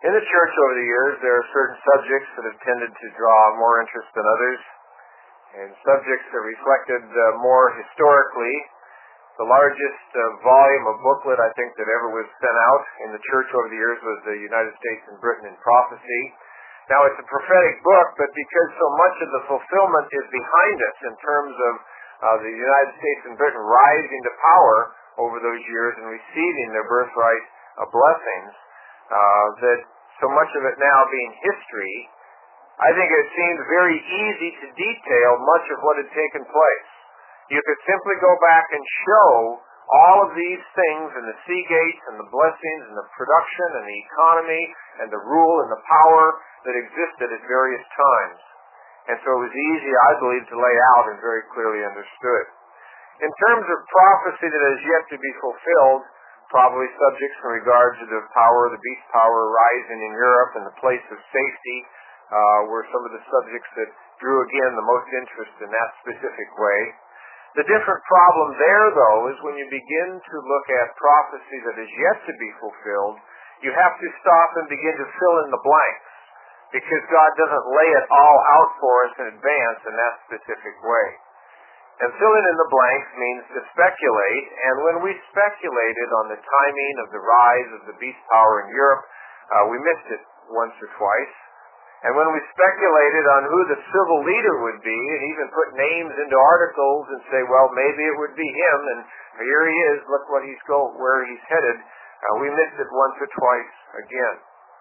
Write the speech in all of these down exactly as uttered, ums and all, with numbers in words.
In the church over the years, there are certain subjects that have tended to draw more interest than others, and subjects that reflected uh, more historically. The largest uh, volume of booklet, I think, that ever was sent out in the church over the years was the United States and Britain in Prophecy. Now, it's a prophetic book, but because so much of the fulfillment is behind us in terms of uh, the United States and Britain rising to power over those years and receiving their birthright uh, blessings, uh, that so much of it now being history, I think it seems very easy to detail much of what had taken place. You could simply go back and show all of these things and the sea gates and the blessings and the production and the economy and the rule and the power that existed at various times. And so it was easy, I believe, to lay out and very clearly understood. In terms of prophecy that is yet to be fulfilled, probably subjects in regard to the power, the beast power rising in Europe and the place of safety uh, were some of the subjects that drew, again, the most interest in that specific way. The different problem there, though, is when you begin to look at prophecy that is yet to be fulfilled, you have to stop and begin to fill in the blanks, because God doesn't lay it all out for us in advance in that specific way. And filling in the blanks means to speculate, and when we speculated on the timing of the rise of the beast power in Europe, uh, we missed it once or twice. And when we speculated on who the civil leader would be, and even put names into articles and say, well, maybe it would be him, and here he is, look what he's go, where he's headed, uh, we missed it once or twice again.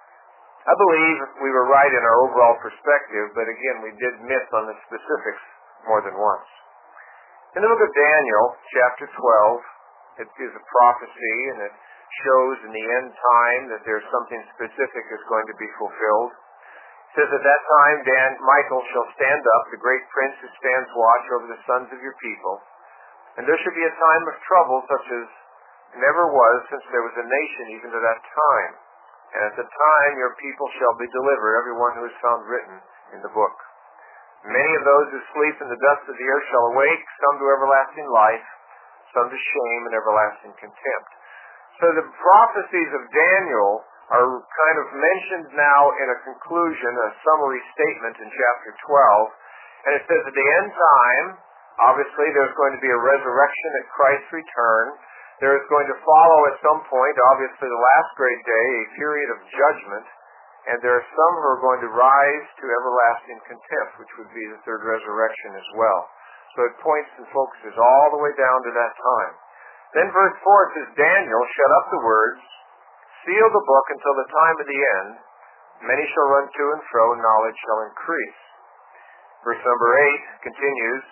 I believe we were right in our overall perspective, but again, we did miss on the specifics more than once. In the book of Daniel, chapter twelve, it is a prophecy, and it shows in the end time that there's something specific that's going to be fulfilled. It says, at that time, Dan, Michael shall stand up, the great prince who stands watch over the sons of your people. And there shall be a time of trouble such as never was since there was a nation even to that time. And at the time your people shall be delivered, every one who is found written in the book. Many of those who sleep in the dust of the earth shall awake, some to everlasting life, some to shame and everlasting contempt. So the prophecies of Daniel are kind of mentioned now in a conclusion, a summary statement in chapter twelve. And it says at the end time, obviously there's going to be a resurrection at Christ's return. There is going to follow at some point, obviously the last great day, a period of judgment. And there are some who are going to rise to everlasting contempt, which would be the third resurrection as well. So it points and focuses all the way down to that time. Then verse four says, Daniel, shut up the words, seal the book until the time of the end. Many shall run to and fro, and knowledge shall increase. Verse number eight continues,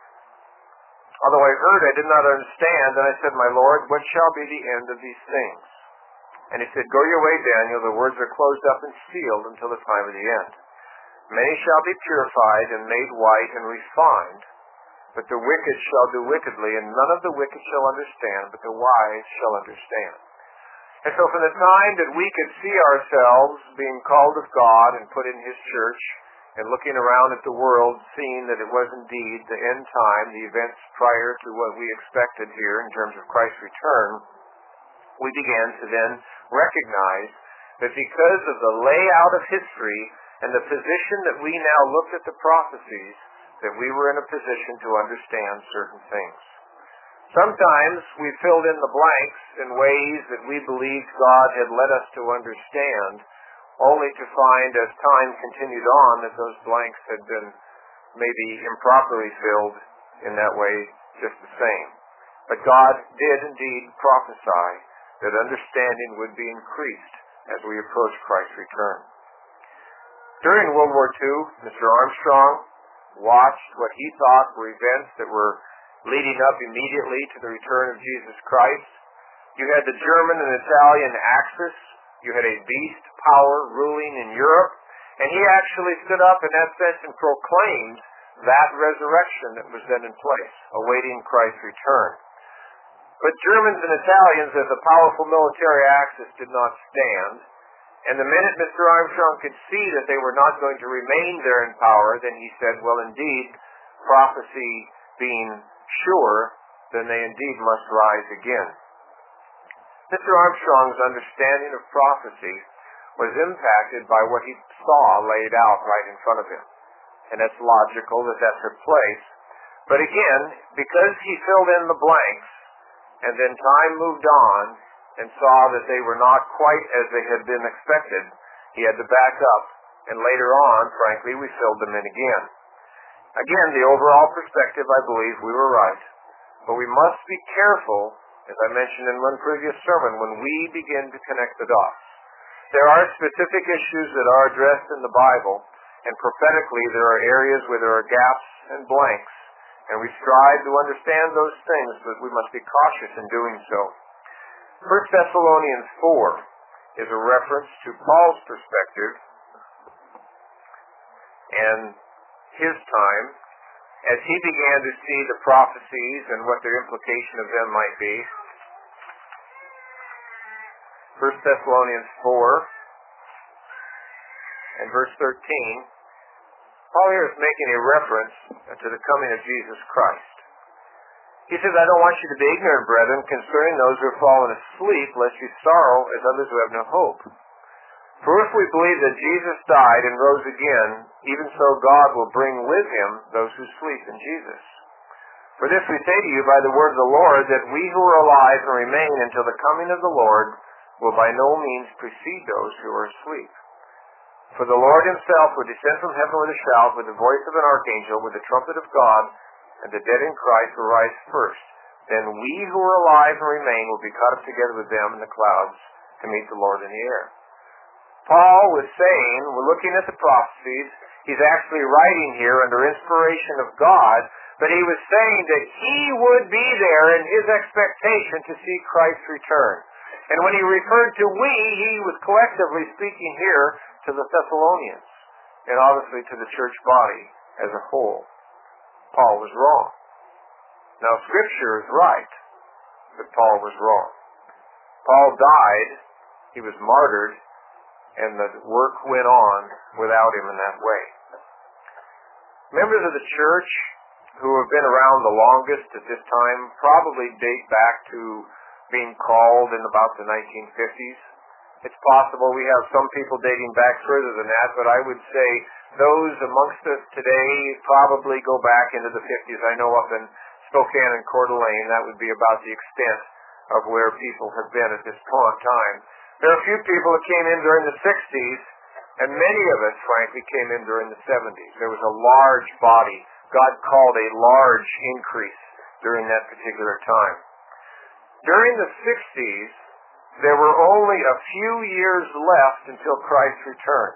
although I heard, I did not understand, and I said, my Lord, what shall be the end of these things? And he said, go your way, Daniel, the words are closed up and sealed until the time of the end. Many shall be purified and made white and refined, but the wicked shall do wickedly, and none of the wicked shall understand, but the wise shall understand. And so from the time that we could see ourselves being called of God and put in His church, and looking around at the world, seeing that it was indeed the end time, the events prior to what we expected here in terms of Christ's return, we began to then recognize that because of the layout of history and the position that we now looked at the prophecies, that we were in a position to understand certain things. Sometimes we filled in the blanks in ways that we believed God had led us to understand, only to find as time continued on that those blanks had been maybe improperly filled in that way just the same. But God did indeed prophesy that understanding would be increased as we approach Christ's return. During World War Two, Mister Armstrong watched what he thought were events that were leading up immediately to the return of Jesus Christ. You had the German and Italian Axis. You had a beast power ruling in Europe. And he actually stood up in that sense and proclaimed that resurrection that was then in place, awaiting Christ's return. But Germans and Italians, as a powerful military axis, did not stand. And the minute Mister Armstrong could see that they were not going to remain there in power, then he said, well, indeed, prophecy being sure, then they indeed must rise again. Mister Armstrong's understanding of prophecy was impacted by what he saw laid out right in front of him. And it's logical that that took place. But again, because he filled in the blanks, and then time moved on and saw that they were not quite as they had been expected, he had to back up. And later on, frankly, we filled them in again. Again, the overall perspective, I believe we were right. But we must be careful, as I mentioned in one previous sermon, when we begin to connect the dots. There are specific issues that are addressed in the Bible, and prophetically there are areas where there are gaps and blanks, and we strive to understand those things, but we must be cautious in doing so. First Thessalonians four is a reference to Paul's perspective and his time as he began to see the prophecies and what their implication of them might be. First Thessalonians four and verse thirteen, Paul here is making a reference to the coming of Jesus Christ. He says, I don't want you to be ignorant, brethren, concerning those who have fallen asleep, lest you sorrow as others who have no hope. For if we believe that Jesus died and rose again, even so God will bring with him those who sleep in Jesus. For this we say to you by the word of the Lord, that we who are alive and remain until the coming of the Lord will by no means precede those who are asleep. For the Lord himself will descend from heaven with a shout, with the voice of an archangel, with the trumpet of God, and the dead in Christ will rise first. Then we who are alive and remain will be caught up together with them in the clouds to meet the Lord in the air. Paul was saying, we're looking at the prophecies, he's actually writing here under inspiration of God, but he was saying that he would be there in his expectation to see Christ's return. And when he referred to we, he was collectively speaking here to the Thessalonians, and obviously to the church body as a whole. Paul was wrong. Now, Scripture is right, but Paul was wrong. Paul died, he was martyred, and the work went on without him in that way. Members of the church who have been around the longest at this time probably date back to being called in about the nineteen fifties. It's possible we have some people dating back further than that, but I would say those amongst us today probably go back into the fifties. I know up in Spokane and Coeur d'Alene, that would be about the extent of where people have been at this point in time. There are a few people that came in during the sixties, and many of us, frankly, came in during the seventies. There was a large body. God called a large increase during that particular time. During the sixties, there were only a few years left until Christ's return.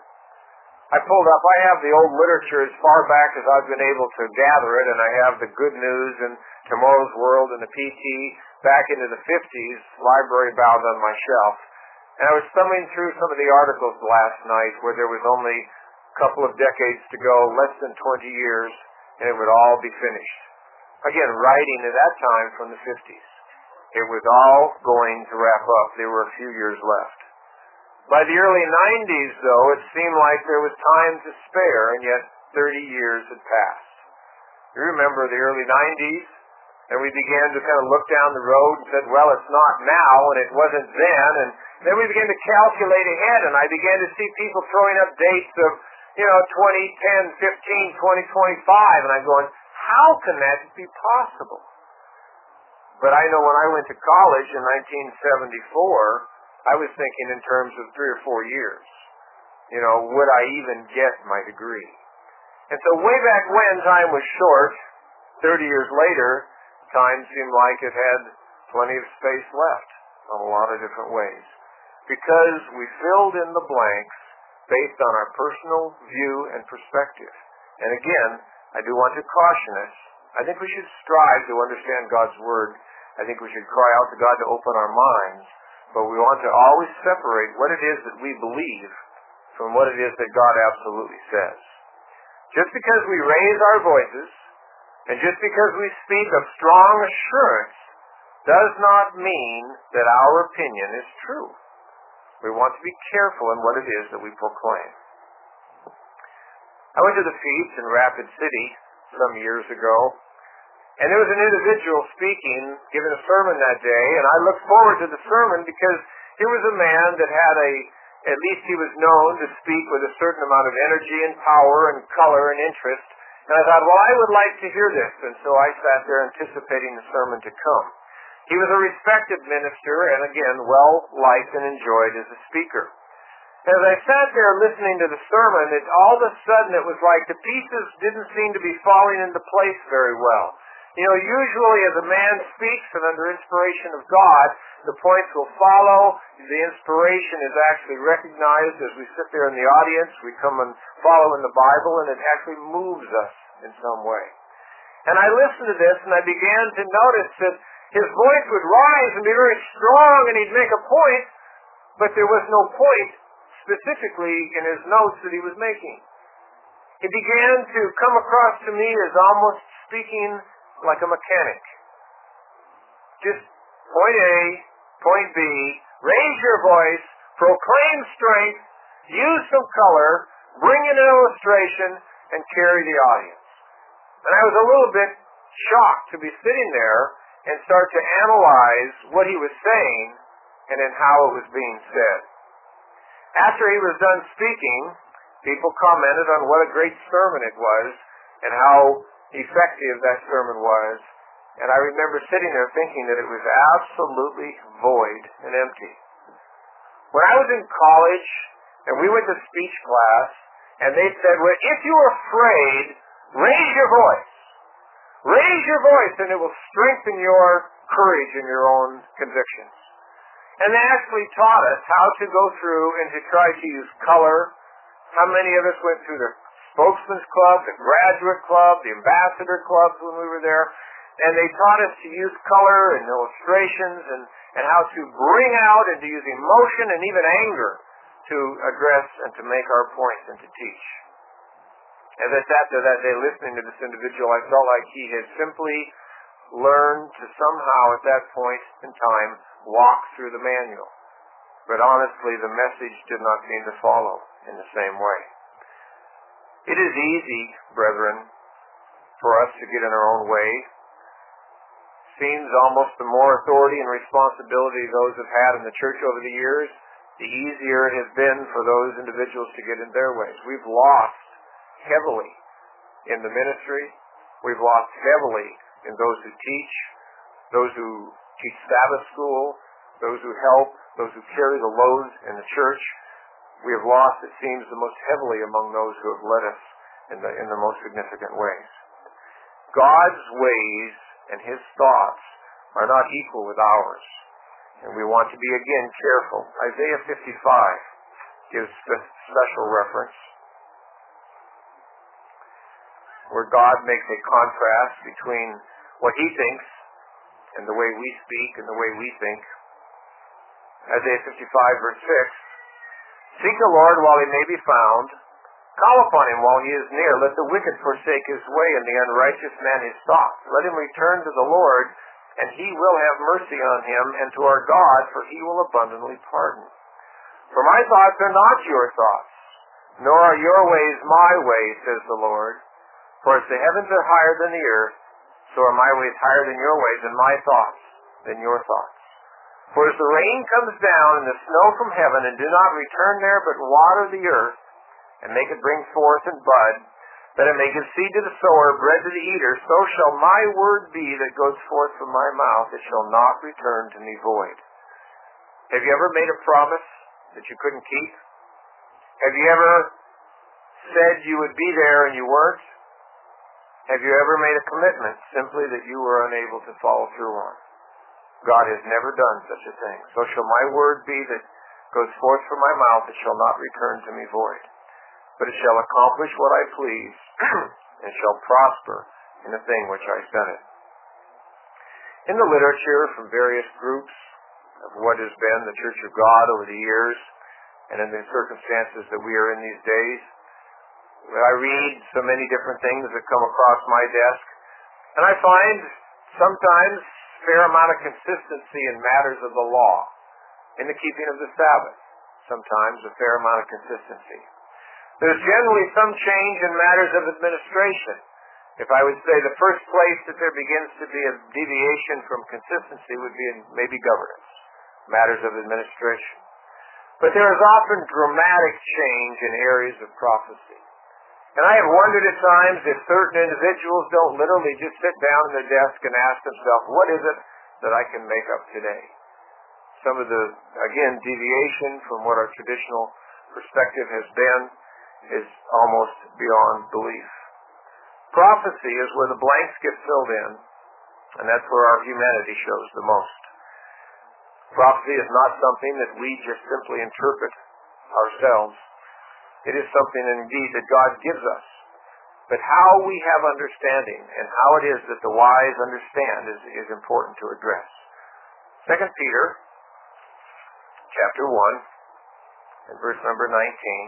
I pulled up, I have the old literature as far back as I've been able to gather it, and I have the Good News and Tomorrow's World and the P T back into the fifties, library bound on my shelf. And I was thumbing through some of the articles last night where there was only a couple of decades to go, less than twenty years, and it would all be finished. Again, writing at that time from the fifties. It was all going to wrap up. There were a few years left. By the early nineties, though, it seemed like there was time to spare, and yet thirty years had passed. You remember the early nineties, and we began to kind of look down the road and said, well, it's not now, and it wasn't then, and then we began to calculate ahead, and I began to see people throwing up dates of, you know, twenty ten, fifteen, twenty twenty-five, and I'm going, how can that be possible? But I know when I went to college in nineteen seventy-four, I was thinking in terms of three or four years. You know, would I even get my degree? And so way back when time was short, thirty years later, time seemed like it had plenty of space left on a lot of different ways. Because we filled in the blanks based on our personal view and perspective. And again, I do want to caution us. I think we should strive to understand God's Word. I think we should cry out to God to open our minds. But we want to always separate what it is that we believe from what it is that God absolutely says. Just because we raise our voices, and just because we speak of strong assurance, does not mean that our opinion is true. We want to be careful in what it is that we proclaim. I went to the feast in Rapid City some years ago, and there was an individual speaking, giving a sermon that day, and I looked forward to the sermon because here was a man that had a At least he was known to speak with a certain amount of energy and power and color and interest. And I thought, well, I would like to hear this. And so I sat there anticipating the sermon to come. He was a respected minister and, again, well-liked and enjoyed as a speaker. As I sat there listening to the sermon, it, all of a sudden it was like the pieces didn't seem to be falling into place very well. You know, usually as a man speaks and under inspiration of God, the points will follow. The inspiration is actually recognized as we sit there in the audience. We come and follow in the Bible, and it actually moves us in some way. And I listened to this, and I began to notice that his voice would rise and be very strong, and he'd make a point, but there was no point specifically in his notes that he was making. He began to come across to me as almost speaking like a mechanic. Just point A, point B, raise your voice, proclaim strength, use some color, bring in an illustration, and carry the audience. And I was a little bit shocked to be sitting there and start to analyze what he was saying and then how it was being said. After he was done speaking, people commented on what a great sermon it was and how effective that sermon was. And I remember sitting there thinking that it was absolutely void and empty. When I was in college and we went to speech class and they said, well, if you're afraid, raise your voice. Raise your voice and it will strengthen your courage and your own convictions. And they actually taught us how to go through and to try to use color. How many of us went through the Spokesman's Club, the Graduate Club, the Ambassador Clubs when we were there. And they taught us to use color and illustrations and, and how to bring out and to use emotion and even anger to address and to make our points and to teach. As I sat there that day listening to this individual, I felt like he had simply learned to somehow at that point in time walk through the manual. But honestly, the message did not seem to follow in the same way. It is easy, brethren, for us to get in our own way. Seems almost the more authority and responsibility those have had in the church over the years, the easier it has been for those individuals to get in their ways. We've lost heavily in the ministry. We've lost heavily in those who teach, those who teach Sabbath school, those who help, those who carry the load in the church. We have lost, it seems, the most heavily among those who have led us in the, in the most significant ways. God's ways and His thoughts are not equal with ours. And we want to be, again, careful. Isaiah fifty-five gives special reference, where God makes a contrast between what He thinks and the way we speak and the way we think. Isaiah fifty-five, verse six, seek the Lord while He may be found. Call upon Him while He is near. Let the wicked forsake his way and the unrighteous man his thoughts. Let him return to the Lord, and He will have mercy on him, and to our God, for He will abundantly pardon. For my thoughts are not your thoughts, nor are your ways my ways, says the Lord. For as the heavens are higher than the earth, so are my ways higher than your ways, and my thoughts than your thoughts. For as the rain comes down and the snow from heaven, and do not return there, but water the earth, and make it bring forth and bud, that it may give seed to the sower, bread to the eater, so shall my word be that goes forth from my mouth. It shall not return to me void. Have you ever made a promise that you couldn't keep? Have you ever said you would be there and you weren't? Have you ever made a commitment simply that you were unable to follow through on? God has never done such a thing. So shall my word be that goes forth from my mouth. It shall not return to me void, but it shall accomplish what I please, and shall prosper in the thing which I sent it. In the literature from various groups of what has been the Church of God over the years, and in the circumstances that we are in these days, I read so many different things that come across my desk, and I find sometimes a fair amount of consistency in matters of the law, in the keeping of the Sabbath, sometimes a fair amount of consistency. There's generally some change in matters of administration. If I would say the first place that there begins to be a deviation from consistency would be in maybe governance, matters of administration. But there is often dramatic change in areas of prophecy. And I have wondered at times if certain individuals don't literally just sit down at their desk and ask themselves, what is it that I can make up today? Some of the, again, deviation from what our traditional perspective has been is almost beyond belief. Prophecy is where the blanks get filled in, and that's where our humanity shows the most. Prophecy is not something that we just simply interpret ourselves. It is something indeed that God gives us. But how we have understanding and how it is that the wise understand is, is important to address. Second Peter chapter one and verse number nineteen.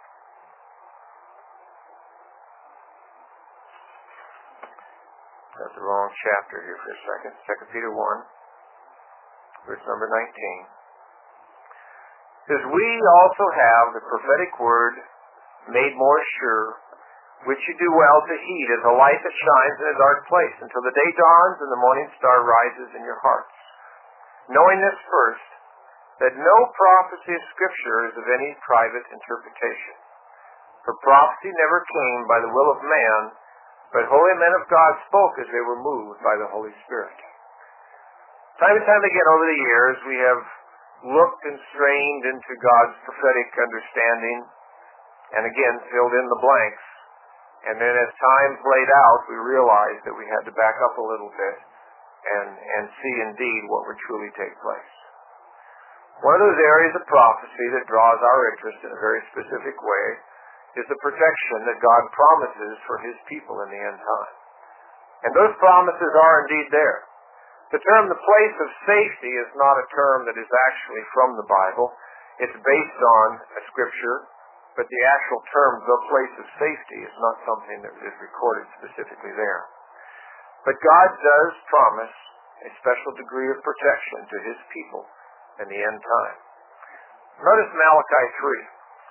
Got the wrong chapter here for a second. Second Peter one, verse number nineteen. It says, we also have the prophetic word made more sure, which you do well to heed as a light that shines in a dark place until the day dawns and the morning star rises in your hearts. Knowing this first, that no prophecy of Scripture is of any private interpretation. For prophecy never came by the will of man, but holy men of God spoke as they were moved by the Holy Spirit. Time and time again over the years, we have looked and strained into God's prophetic understanding, and again filled in the blanks. And then as time played out, we realized that we had to back up a little bit and, and see indeed what would truly take place. One of those areas of prophecy that draws our interest in a very specific way is the protection that God promises for His people in the end time. And those promises are indeed there. The term the place of safety is not a term that is actually from the Bible. It's based on a scripture, but the actual term, the place of safety, is not something that is recorded specifically there. But God does promise a special degree of protection to His people in the end time. Notice Malachi three,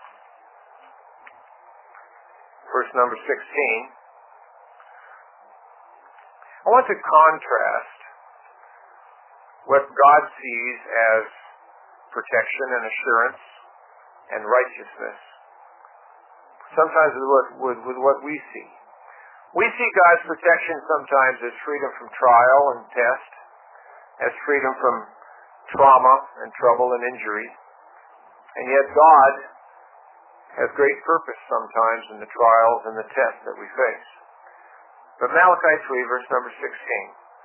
verse number sixteen. I want to contrast what God sees as protection and assurance and righteousness, sometimes with what, with, with what we see. We see God's protection sometimes as freedom from trial and test, as freedom from trauma and trouble and injury. And yet God has great purpose sometimes in the trials and the tests that we face. But Malachi three, verse number sixteen.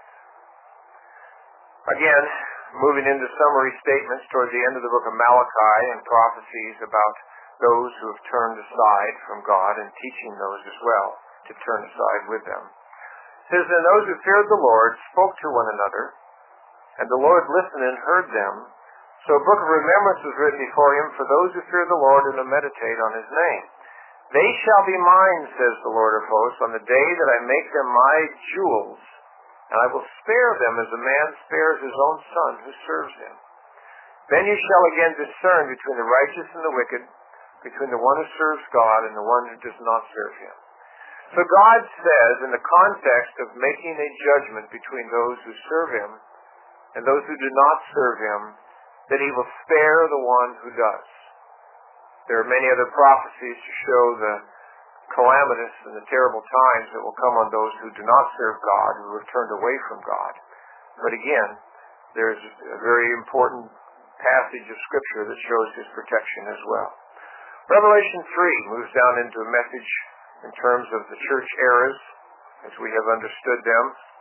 Again, moving into summary statements toward the end of the book of Malachi and prophecies about those who have turned aside from God and teaching those as well to turn aside with them. It says, and those who feared the Lord spoke to one another, and the Lord listened and heard them. So a book of remembrance was written before Him for those who fear the Lord and to meditate on His name. They shall be mine, says the Lord of hosts, on the day that I make them my jewels, and I will spare them as a man spares his own son who serves him. Then you shall again discern between the righteous and the wicked, between the one who serves God and the one who does not serve Him. So God says, in the context of making a judgment between those who serve Him and those who do not serve Him, that He will spare the one who does. There are many other prophecies to show the calamitous and the terrible times that will come on those who do not serve God, who have turned away from God. But again, there's a very important passage of Scripture that shows His protection as well. Revelation three moves down into a message in terms of the church eras as we have understood them.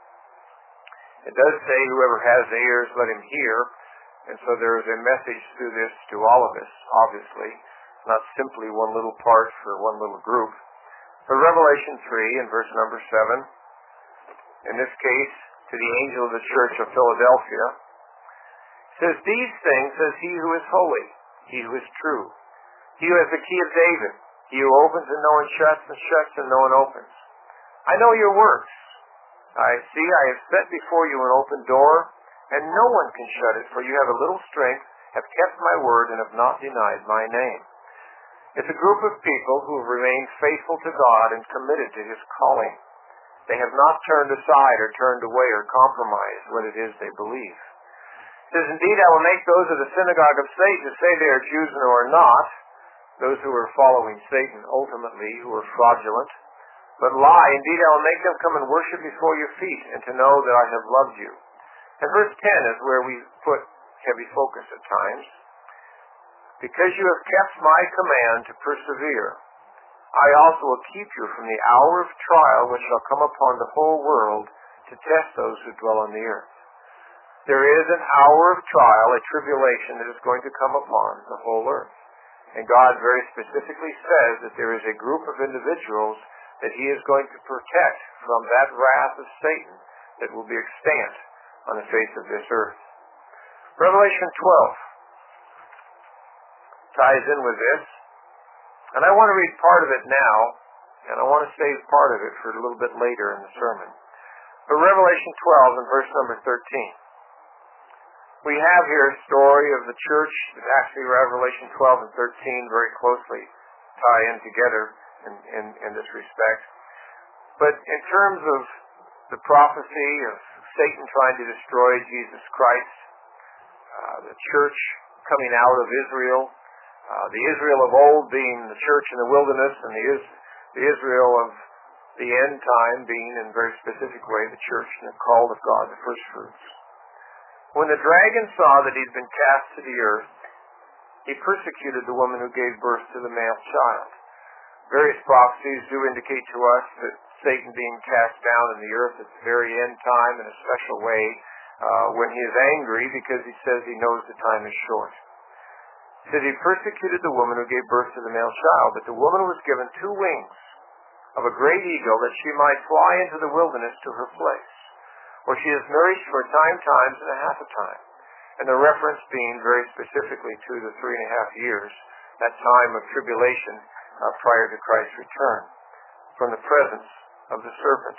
It does say, whoever has ears, let him hear. And so there is a message through this to all of us, obviously, not simply one little part for one little group. But Revelation three and verse number seven, in this case, to the angel of the church of Philadelphia, says, these things says He who is holy, He who is true, He who has the key of David, He who opens and no one shuts, and shuts and no one opens. I know your works. I see I have set before you an open door, and no one can shut it, for you have a little strength, have kept my word, and have not denied my name. It's a group of people who have remained faithful to God and committed to His calling. They have not turned aside or turned away or compromised what it is they believe. says, indeed, I will make those of the synagogue of Satan who say they are Jews and who are not, those who are following Satan ultimately, who are fraudulent, but lie. Indeed, I will make them come and worship before your feet, and to know that I have loved you. And verse ten is where we put heavy focus at times. Because you have kept my command to persevere, I also will keep you from the hour of trial which shall come upon the whole world to test those who dwell on the earth. There is an hour of trial, a tribulation that is going to come upon the whole earth. And God very specifically says that there is a group of individuals that he is going to protect from that wrath of Satan that will be extant on the face of this earth. Revelation twelve ties in with this. And I want to read part of it now, and I want to save part of it for a little bit later in the sermon. But Revelation twelve and verse number thirteen. We have here a story of the church. Actually, Revelation twelve and thirteen very closely tie in together in, in, in this respect. But in terms of the prophecy of Satan trying to destroy Jesus Christ, uh, the church coming out of Israel, uh, the Israel of old being the church in the wilderness, and the, Is- the Israel of the end time being, in a very specific way, the church and the called of God, the first fruits. When the dragon saw that he had been cast to the earth, he persecuted the woman who gave birth to the male child. Various prophecies do indicate to us that Satan being cast down in the earth at the very end time in a special way uh, when he is angry, because he says he knows the time is short. It says he persecuted the woman who gave birth to the male child, but the woman was given two wings of a great eagle that she might fly into the wilderness to her place, where she is nourished for a time, times, and a half a time. And the reference being very specifically to the three and a half years, that time of tribulation uh, prior to Christ's return, from the presence of the serpent.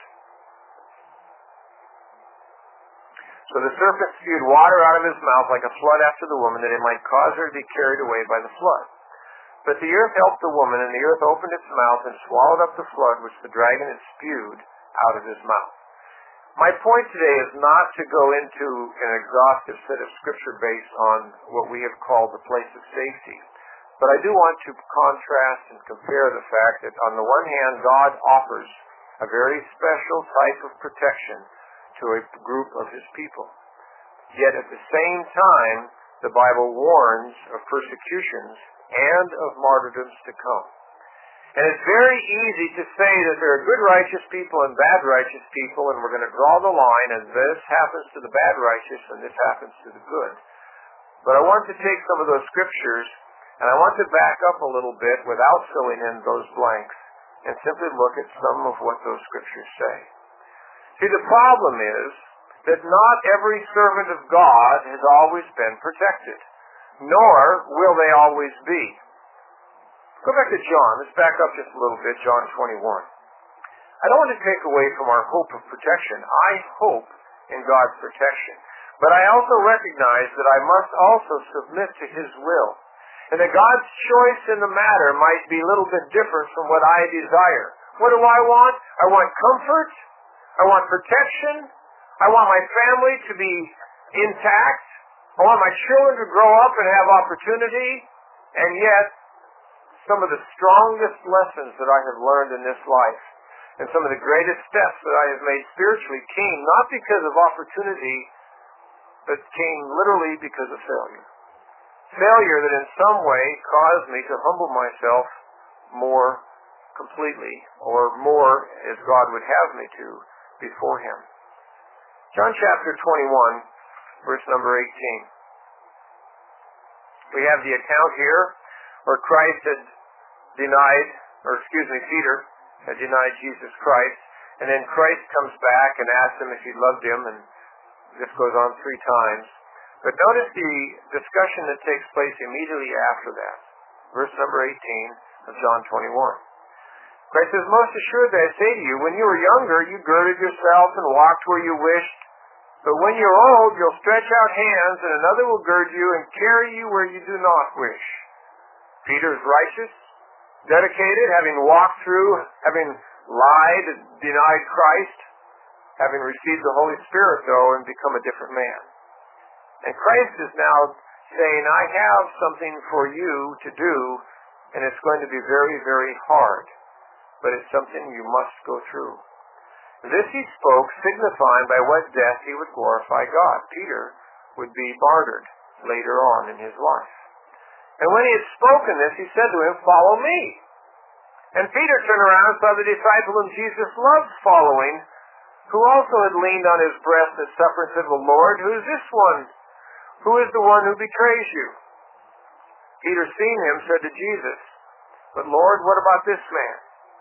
So the serpent spewed water out of his mouth like a flood after the woman, that it might cause her to be carried away by the flood. But the earth helped the woman, and the earth opened its mouth and swallowed up the flood which the dragon had spewed out of his mouth. My point today is not to go into an exhaustive set of scripture based on what we have called the place of safety. But I do want to contrast and compare the fact that on the one hand, God offers a very special type of protection to a group of his people. Yet at the same time, the Bible warns of persecutions and of martyrdoms to come. And it's very easy to say that there are good righteous people and bad righteous people, and we're going to draw the line, and this happens to the bad righteous and this happens to the good. But I want to take some of those scriptures, and I want to back up a little bit without filling in those blanks, and simply look at some of what those scriptures say. See, the problem is that not every servant of God has always been protected, nor will they always be. Go back to John. Let's back up just a little bit, John twenty-one. I don't want to take away from our hope of protection. I hope in God's protection. But I also recognize that I must also submit to his will, and that God's choice in the matter might be a little bit different from what I desire. What do I want? I want comfort. I want protection. I want my family to be intact. I want my children to grow up and have opportunity. And yet, some of the strongest lessons that I have learned in this life, and some of the greatest steps that I have made spiritually, came not because of opportunity, but came literally because of failure. Failure that in some way caused me to humble myself more completely, or more as God would have me to, before him. John chapter twenty-one, verse number eighteen. We have the account here where Christ had denied, or excuse me, Peter had denied Jesus Christ, and then Christ comes back and asks him if he loved him, and this goes on three times. But notice the discussion that takes place immediately after that. Verse number eighteen of John twenty-one. Christ says, most assuredly I say to you, when you were younger, you girded yourself and walked where you wished. But when you're old, you'll stretch out hands, and another will gird you and carry you where you do not wish. Peter is righteous, dedicated, having walked through, having lied and denied Christ, having received the Holy Spirit, though, and become a different man. And Christ is now saying, I have something for you to do, and it's going to be very, very hard. But it's something you must go through. This he spoke, signifying by what death he would glorify God. Peter would be martyred later on in his life. And when he had spoken this, he said to him, follow me. And Peter turned around and saw the disciple whom Jesus loved following, who also had leaned on his breast at supper and said, well, Lord, who is this one? Who is the one who betrays you? Peter, seeing him, said to Jesus, but Lord, what about this man?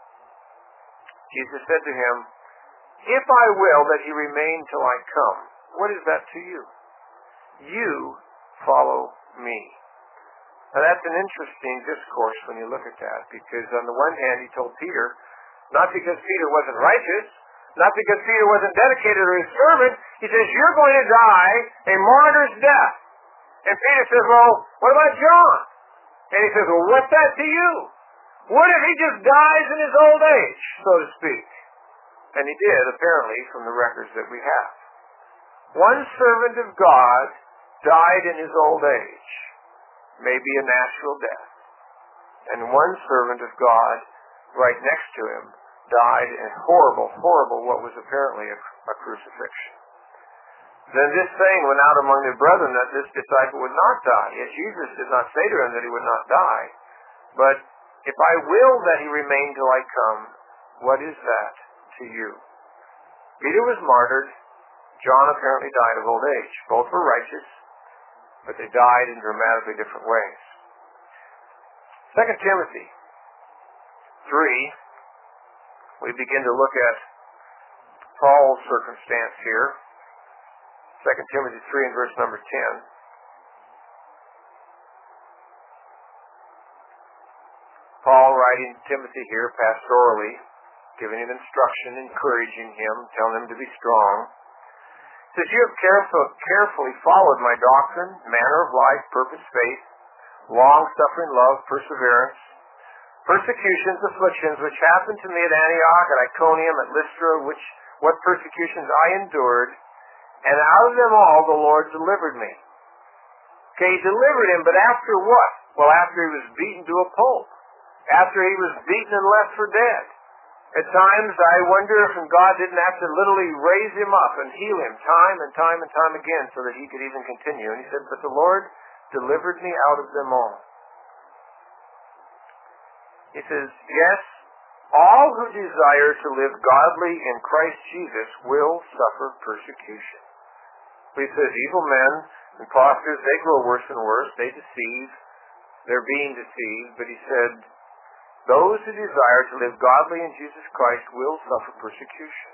Jesus said to him, if I will that he remain till I come, what is that to you? You follow me. Now that's an interesting discourse when you look at that, because on the one hand he told Peter, not because Peter wasn't righteous, not because Peter wasn't dedicated to his servant, he says, you're going to die a martyr's death. And Peter says, well, what about John? And he says, well, what's that to you? What if he just dies in his old age, so to speak? And he did, apparently, from the records that we have. One servant of God died in his old age, maybe a natural death. And one servant of God, right next to him, died in horrible, horrible, what was apparently a, a crucifixion. Then this saying went out among the brethren that this disciple would not die. Yet Jesus did not say to him that he would not die. But if I will that he remain till I come, what is that to you? Peter was martyred. John apparently died of old age. Both were righteous, but they died in dramatically different ways. Second Timothy three, we begin to look at Paul's circumstance here. Second Timothy three and verse number ten. Paul writing to Timothy here pastorally, giving him instruction, encouraging him, telling him to be strong. Says, you have careful, carefully followed my doctrine, manner of life, purpose, faith, long-suffering love, perseverance, persecutions, afflictions, which happened to me at Antioch, at Iconium, at Lystra, which what persecutions I endured, and out of them all the Lord delivered me. Okay, he delivered him, but after what? Well, after he was beaten to a pulp. After he was beaten and left for dead. At times, I wonder if God didn't have to literally raise him up and heal him time and time and time again so that he could even continue. And he said, but the Lord delivered me out of them all. He says, yes, all who desire to live godly in Christ Jesus will suffer persecution. But he says, evil men, impostors, they grow worse and worse. They deceive. They're being deceived. But he said, those who desire to live godly in Jesus Christ will suffer persecution.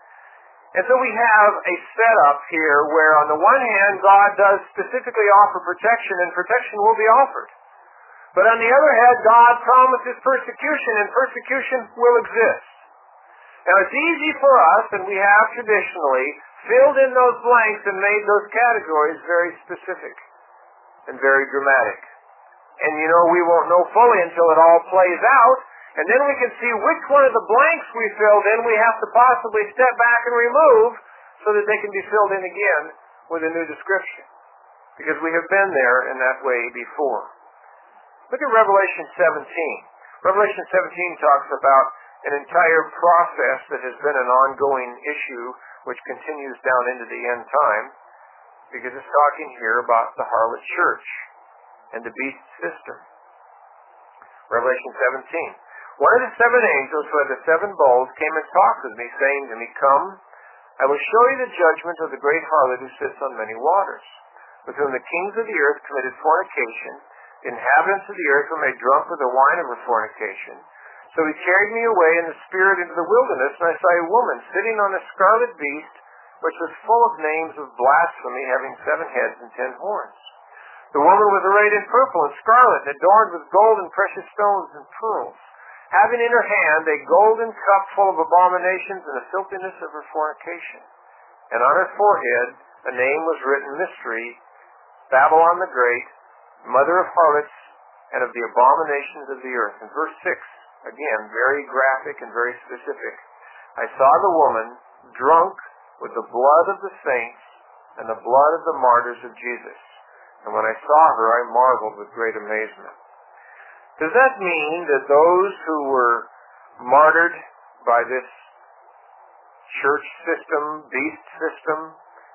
And so we have a setup here where on the one hand, God does specifically offer protection, and protection will be offered. But on the other hand, God promises persecution, and persecution will exist. Now it's easy for us, and we have traditionally filled in those blanks and made those categories very specific and very dramatic. And you know, we won't know fully until it all plays out, and then we can see which one of the blanks we filled in we have to possibly step back and remove so that they can be filled in again with a new description. Because we have been there in that way before. Look at Revelation seventeen. Revelation seventeen talks about an entire process that has been an ongoing issue which continues down into the end time, because it's talking here about the harlot church and the beast system. Revelation seventeen. One of the seven angels who had the seven bowls came and talked with me, saying to me, come, I will show you the judgment of the great harlot who sits on many waters, with whom the kings of the earth committed fornication. The inhabitants of the earth were made drunk with the wine of her fornication. So he carried me away in the spirit into the wilderness, and I saw a woman sitting on a scarlet beast, which was full of names of blasphemy, having seven heads and ten horns. The woman was arrayed in purple and scarlet, and adorned with gold and precious stones and pearls, having in her hand a golden cup full of abominations and the filthiness of her fornication. And on her forehead a name was written, Mystery, Babylon the Great, Mother of harlots, and of the abominations of the earth. In verse six, again, very graphic and very specific. I saw the woman drunk with the blood of the saints and the blood of the martyrs of Jesus. And when I saw her, I marveled with great amazement. Does that mean that those who were martyred by this church system, beast system,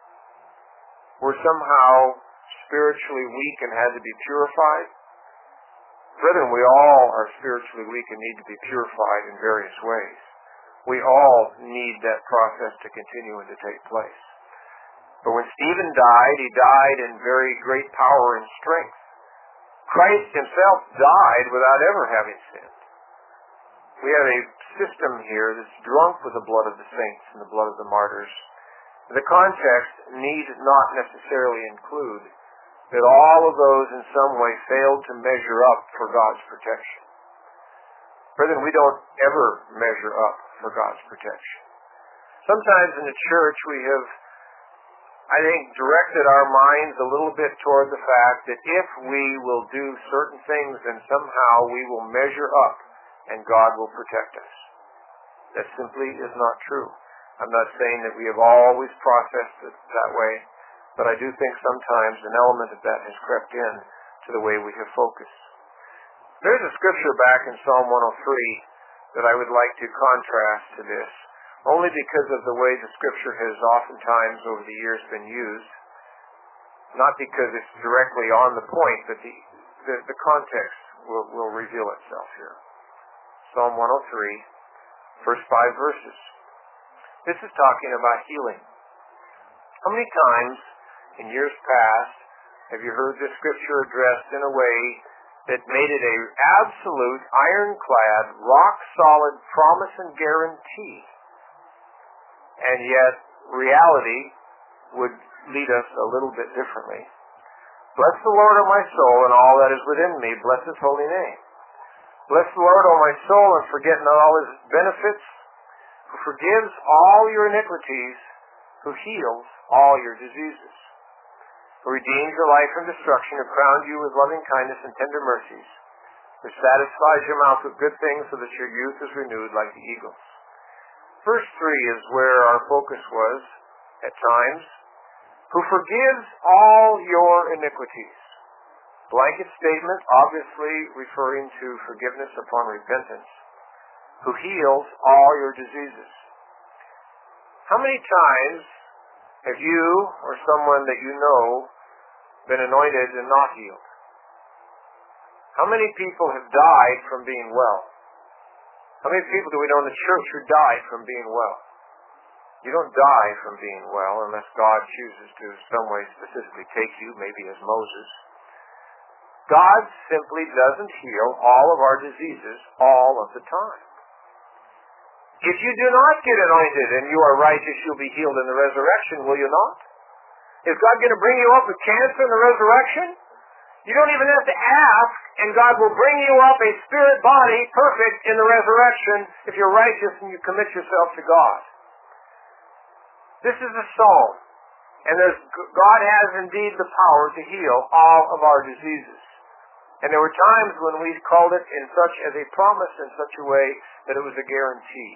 were somehow spiritually weak and had to be purified? Brethren, we all are spiritually weak and need to be purified in various ways. We all need that process to continue and to take place. But when Stephen died, he died in very great power and strength. Christ himself died without ever having sinned. We have a system here that's drunk with the blood of the saints and the blood of the martyrs. The context need not necessarily include that all of those in some way failed to measure up for God's protection. Brethren, we don't ever measure up for God's protection. Sometimes in the church we have, I think, directed our minds a little bit toward the fact that if we will do certain things, then somehow we will measure up and God will protect us. That simply is not true. I'm not saying that we have always processed it that way, but I do think sometimes an element of that has crept in to the way we have focused. There's a scripture back in Psalm one oh three that I would like to contrast to this, only because of the way the scripture has oftentimes over the years been used, not because it's directly on the point, but the, the, the context will, will reveal itself here. Psalm one oh three, first five verses. This is talking about healing. How many times in years past have you heard this scripture addressed in a way that made it an absolute, ironclad, rock-solid promise and guarantee, and yet reality would lead us a little bit differently? Bless the Lord, O my soul, and all that is within me. Bless his holy name. Bless the Lord, O my soul, and forget not all his benefits, who forgives all your iniquities, who heals all your diseases, who redeems your life from destruction, who crowned you with loving kindness and tender mercies, who satisfies your mouth with good things so that your youth is renewed like the eagles. Verse three is where our focus was at times. Who forgives all your iniquities. Blanket statement, obviously referring to forgiveness upon repentance. Who heals all your diseases. How many times have you or someone that you know been anointed and not healed? How many people have died from being well? How many people do we know in the church who died from being well? You don't die from being well unless God chooses to in some way specifically take you, maybe as Moses. God simply doesn't heal all of our diseases all of the time. If you do not get anointed and you are righteous, you'll be healed in the resurrection, will you not? Is God going to bring you up with cancer in the resurrection? You don't even have to ask, and God will bring you up a spirit body perfect in the resurrection if you're righteous and you commit yourself to God. This is a psalm, and there's, God has indeed the power to heal all of our diseases. And there were times when we called it in such as a promise in such a way that it was a guarantee.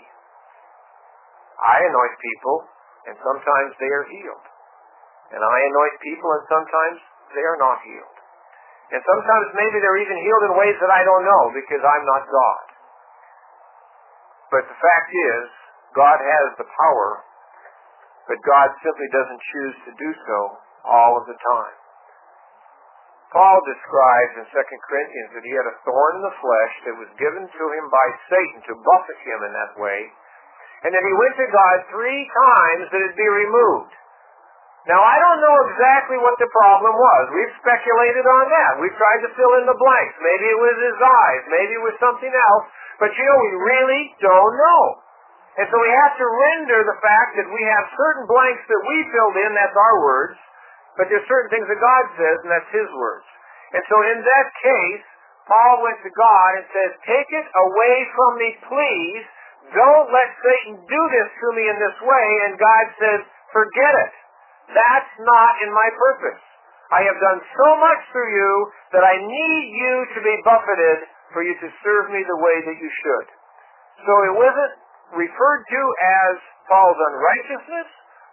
I anoint people, and sometimes they are healed. And I anoint people, and sometimes they are not healed. And sometimes maybe they're even healed in ways that I don't know because I'm not God. But the fact is, God has the power, but God simply doesn't choose to do so all of the time. Paul describes in Second Corinthians that he had a thorn in the flesh that was given to him by Satan to buffet him in that way, and that he went to God three times that it be removed. Now, I don't know exactly what the problem was. We've speculated on that. We've tried to fill in the blanks. Maybe it was his eyes. Maybe it was something else. But, you know, we really don't know. And so we have to render the fact that we have certain blanks that we filled in, that's our words, but there's certain things that God says, and that's his words. And so in that case, Paul went to God and says, take it away from me, please. Don't let Satan do this to me in this way. And God says, forget it. That's not in my purpose. I have done so much through you that I need you to be buffeted for you to serve me the way that you should. So it wasn't referred to as Paul's unrighteousness,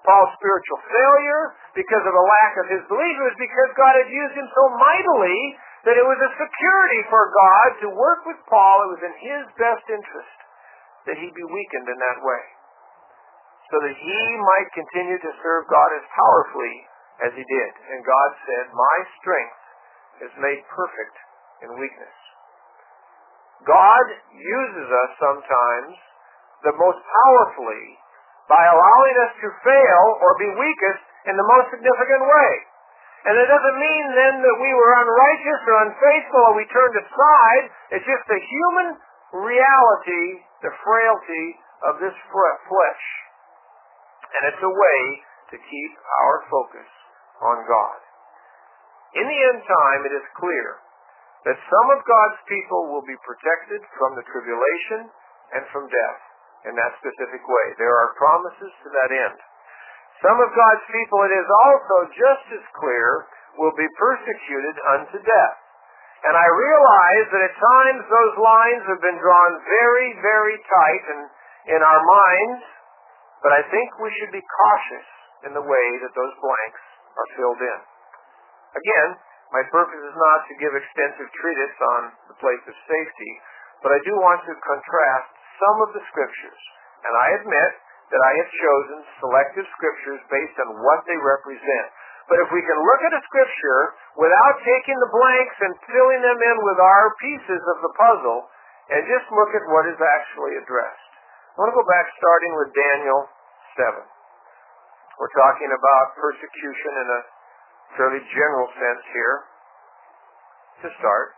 Paul's spiritual failure, because of a lack of his belief. It was because God had used him so mightily that it was a security for God to work with Paul. It was in his best interest that he be weakened in that way, so that he might continue to serve God as powerfully as he did. And God said, my strength is made perfect in weakness. God uses us sometimes the most powerfully by allowing us to fail or be weakest in the most significant way. And it doesn't mean then that we were unrighteous or unfaithful or we turned aside. It's just the human reality, the frailty of this flesh. And it's a way to keep our focus on God. In the end time, it is clear that some of God's people will be protected from the tribulation and from death in that specific way. There are promises to that end. Some of God's people, it is also just as clear, will be persecuted unto death. And I realize that at times those lines have been drawn very, very tight in, in our minds, but I think we should be cautious in the way that those blanks are filled in. Again, my purpose is not to give extensive treatise on the place of safety, but I do want to contrast some of the scriptures. And I admit that I have chosen selective scriptures based on what they represent. But if we can look at a scripture without taking the blanks and filling them in with our pieces of the puzzle, and just look at what is actually addressed. I want to go back starting with Daniel seven. We're talking about persecution in a fairly general sense here. To start,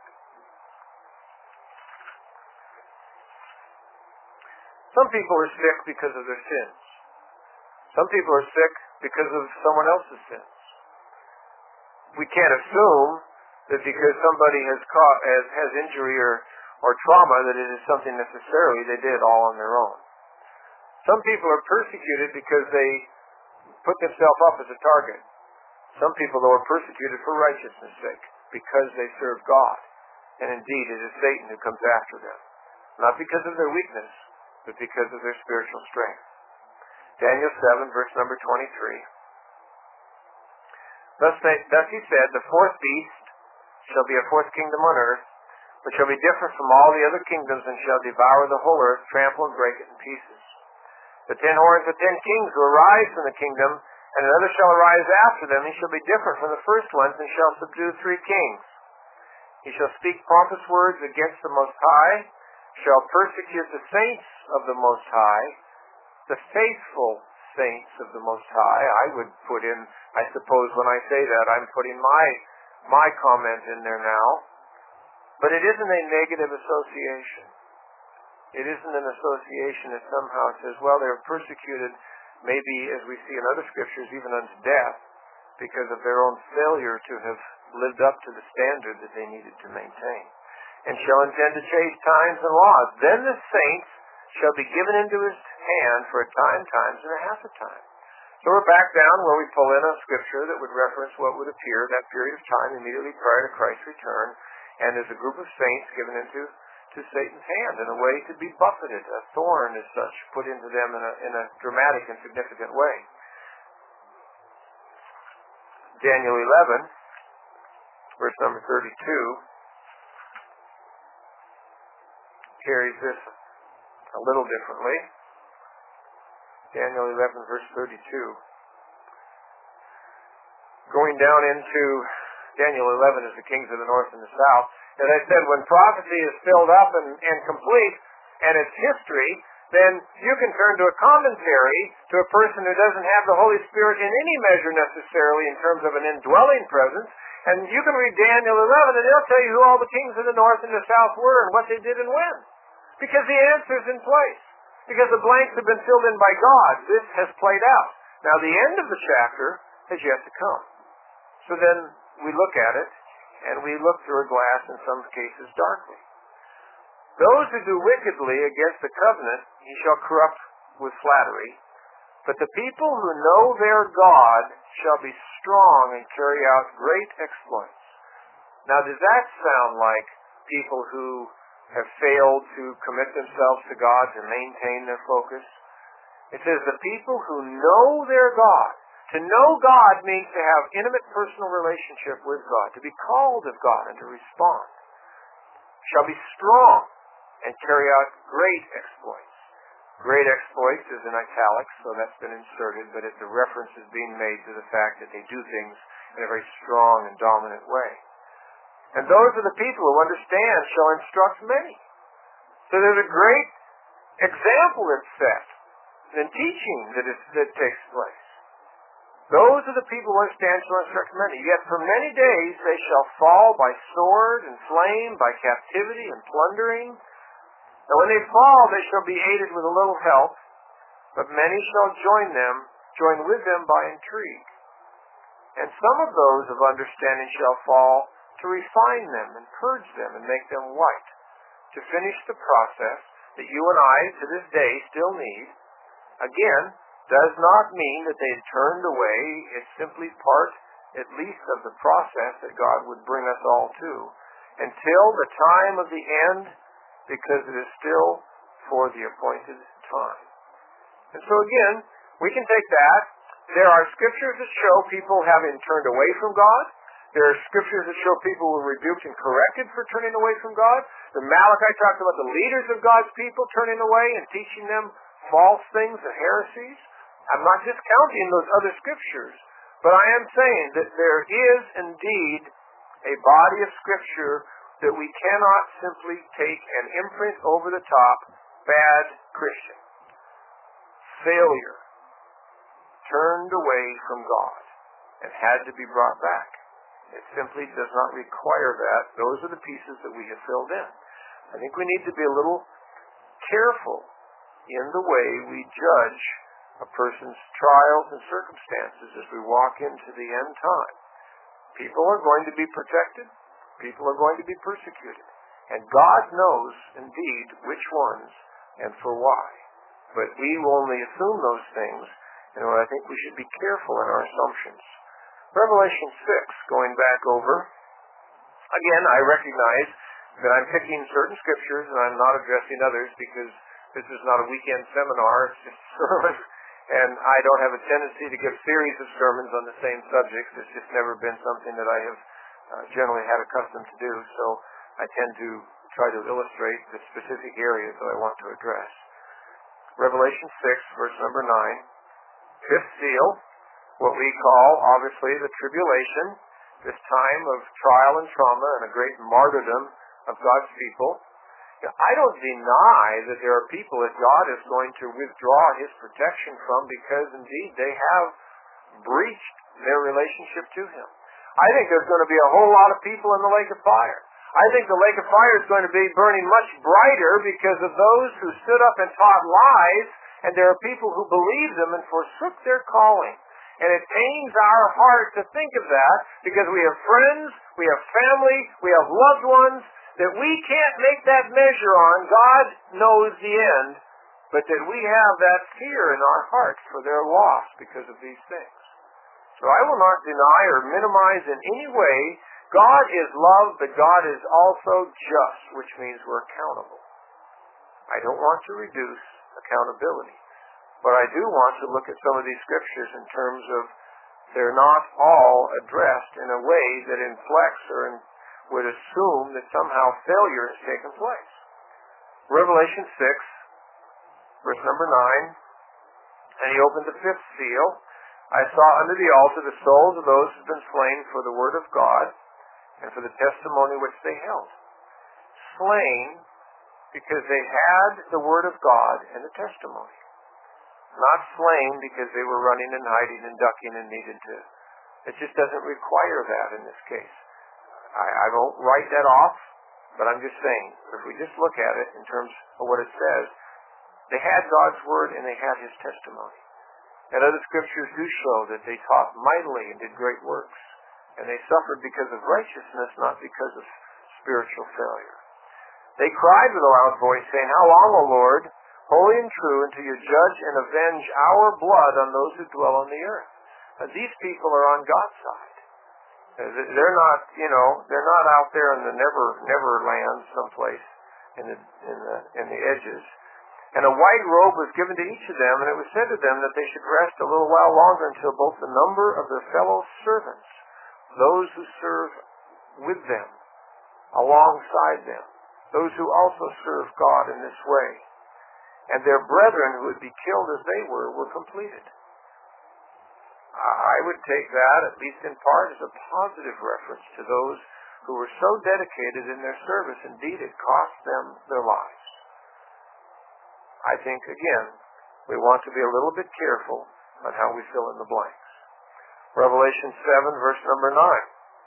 some people are sick because of their sins. Some people are sick because of someone else's sins. We can't assume that because somebody has caught, has, has injury or, or trauma that it is something necessarily they did all on their own. Some people are persecuted because they put themselves up as a target. Some people, though, are persecuted for righteousness' sake because they serve God. And indeed, it is Satan who comes after them. Not because of their weakness, but because of their spiritual strength. Daniel seven, verse number twenty-three. Thus, they, thus he said, the fourth beast shall be a fourth kingdom on earth, which shall be different from all the other kingdoms, and shall devour the whole earth, trample and break it in pieces. The ten horns of ten kings will arise from the kingdom, and another shall arise after them. He shall be different from the first ones, and shall subdue three kings. He shall speak pompous words against the Most High, shall persecute the saints of the Most High, the faithful saints of the Most High. I would put in, I suppose when I say that, I'm putting my, my comment in there now. But it isn't a negative association. It isn't an association that somehow says, well, they were persecuted, maybe as we see in other scriptures, even unto death, because of their own failure to have lived up to the standard that they needed to maintain. And shall intend to change times and laws. Then the saints shall be given into his hand for a time, times, and a half a time. So we're back down where we pull in a scripture that would reference what would appear that period of time immediately prior to Christ's return, and as a group of saints given into to Satan's hand in a way to be buffeted, a thorn as such, put into them in a, in a dramatic and significant way. Daniel eleven, verse number thirty-two, carries this a little differently. Daniel eleven, verse thirty-two. Going down into Daniel eleven is the kings of the north and the south. As I said, when prophecy is filled up and, and complete, and it's history, then you can turn to a commentary to a person who doesn't have the Holy Spirit in any measure necessarily in terms of an indwelling presence, and you can read Daniel eleven, and they'll tell you who all the kings of the north and the south were and what they did and when. Because the answer's in place. Because the blanks have been filled in by God. This has played out. Now the end of the chapter has yet to come. So then we look at it, and we look through a glass, in some cases darkly. Those who do wickedly against the covenant, he shall corrupt with flattery. But the people who know their God shall be strong and carry out great exploits. Now, does that sound like people who have failed to commit themselves to God, to maintain their focus? It says the people who know their God. To know God means to have intimate personal relationship with God, to be called of God and to respond. Shall be strong and carry out great exploits. Great exploits is in italics, so that's been inserted, but it, the reference is being made to the fact that they do things in a very strong and dominant way. And those are the people who understand shall instruct many. So there's a great example that's set in teaching that, is, that takes place. Those are the people who understand shall instruct many. Yet for many days they shall fall by sword and flame, by captivity and plundering. And when they fall, they shall be aided with a little help, but many shall join them, join with them by intrigue. And some of those of understanding shall fall to refine them and purge them and make them white, to finish the process that you and I to this day still need. Again, does not mean that they turned away. It's simply part, at least, of the process that God would bring us all to, until the time of the end, because it is still for the appointed time. And so again, we can take that. There are scriptures that show people having turned away from God. There are scriptures that show people were rebuked and corrected for turning away from God. The Malachi talks about the leaders of God's people turning away and teaching them false things and heresies. I'm not discounting those other scriptures, but I am saying that there is indeed a body of scripture that we cannot simply take and imprint over the top, bad Christian. Failure. Turned away from God and had to be brought back. It simply does not require that. Those are the pieces that we have filled in. I think we need to be a little careful in the way we judge a person's trials and circumstances as we walk into the end time. People are going to be protected. People are going to be persecuted. And God knows, indeed, which ones and for why. But we will only assume those things, and I think we should be careful in our assumptions. Revelation six, going back over. Again, I recognize that I'm picking certain scriptures and I'm not addressing others because this is not a weekend seminar, it's just a sermon. And I don't have a tendency to give series of sermons on the same subjects. It's just never been something that I have uh, generally had accustomed to do. So I tend to try to illustrate the specific areas that I want to address. Revelation six, verse number nine. Fifth seal, what we call, obviously, the tribulation, this time of trial and trauma and a great martyrdom of God's people. Now, I don't deny that there are people that God is going to withdraw His protection from because, indeed, they have breached their relationship to Him. I think there's going to be a whole lot of people in the lake of fire. I think the lake of fire is going to be burning much brighter because of those who stood up and taught lies, and there are people who believed them and forsook their calling. And it pains our heart to think of that because we have friends, we have family, we have loved ones that we can't make that measure on. God knows the end, but that we have that fear in our hearts for their loss because of these things. So I will not deny or minimize in any way. God is love, but God is also just, which means we're accountable. I don't want to reduce accountability, but I do want to look at some of these scriptures in terms of they're not all addressed in a way that inflects or in, would assume that somehow failure has taken place. Revelation six, verse number nine, and he opened the fifth seal. I saw under the altar the souls of those who have been slain for the word of God and for the testimony which they held. Slain because they had the word of God and the testimony. Not slain because they were running and hiding and ducking and needed to. It just doesn't require that in this case. I, I won't write that off, but I'm just saying, if we just look at it in terms of what it says, they had God's word and they had His testimony. And other scriptures do show that they taught mightily and did great works. And they suffered because of righteousness, not because of spiritual failure. They cried with a loud voice, saying, "How long, O Lord, holy and true, until you judge and avenge our blood on those who dwell on the earth?" Now, these people are on God's side. They're not, you know, they're not out there in the never, never land someplace in the, in the, in the edges. And a white robe was given to each of them, and it was said to them that they should rest a little while longer until both the number of their fellow servants, those who serve with them, alongside them, those who also serve God in this way, and their brethren who would be killed as they were, were completed. I would take that, at least in part, as a positive reference to those who were so dedicated in their service. Indeed, it cost them their lives. I think, again, we want to be a little bit careful on how we fill in the blanks. Revelation seven, verse number nine.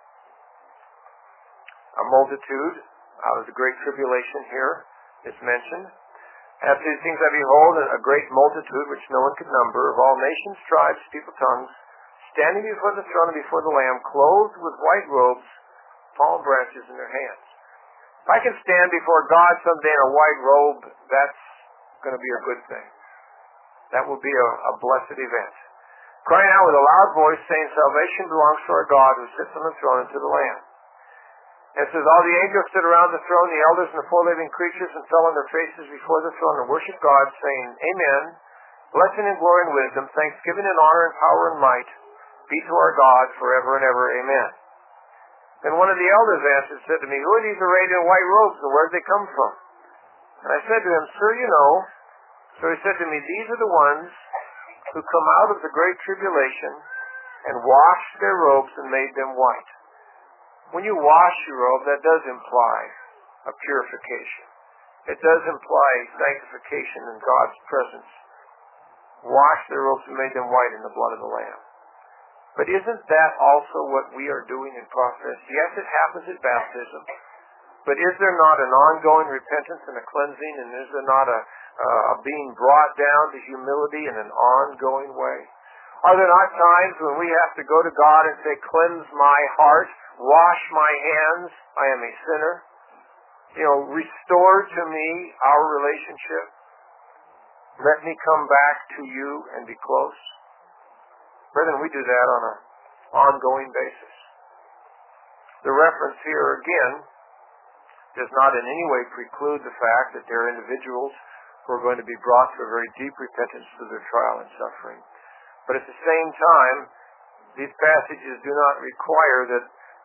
A multitude out of the great tribulation here is mentioned. After these things I behold a great multitude which no one could number, of all nations, tribes, people, tongues, standing before the throne and before the Lamb, clothed with white robes, palm branches in their hands. If I can stand before God someday in a white robe, that's going to be a good thing. That will be a, a blessed event. Crying out with a loud voice, saying, salvation belongs to our God who sits on the throne and to the Lamb. And it says, all the angels stood around the throne, the elders and the four living creatures, and fell on their faces before the throne and worshiped God, saying, Amen. Blessing and glory and wisdom, thanksgiving and honor and power and might be to our God forever and ever. Amen. Then one of the elders answered and said to me, who are these arrayed in white robes, and where did they come from? And I said to him, sir, you know. So he said to me, these are the ones who come out of the great tribulation and washed their robes and made them white. When you wash your robe, that does imply a purification. It does imply sanctification in God's presence. Washed their robes and made them white in the blood of the Lamb. But isn't that also what we are doing in process? Yes, it happens at baptism. But is there not an ongoing repentance and a cleansing, and is there not a, uh, a being brought down to humility in an ongoing way? Are there not times when we have to go to God and say, cleanse my heart, wash my hands, I am a sinner? You know, restore to me our relationship. Let me come back to you and be close. Brethren, we do that on an ongoing basis. The reference here, again, does not in any way preclude the fact that there are individuals who are going to be brought to a very deep repentance through their trial and suffering. But at the same time, these passages do not require that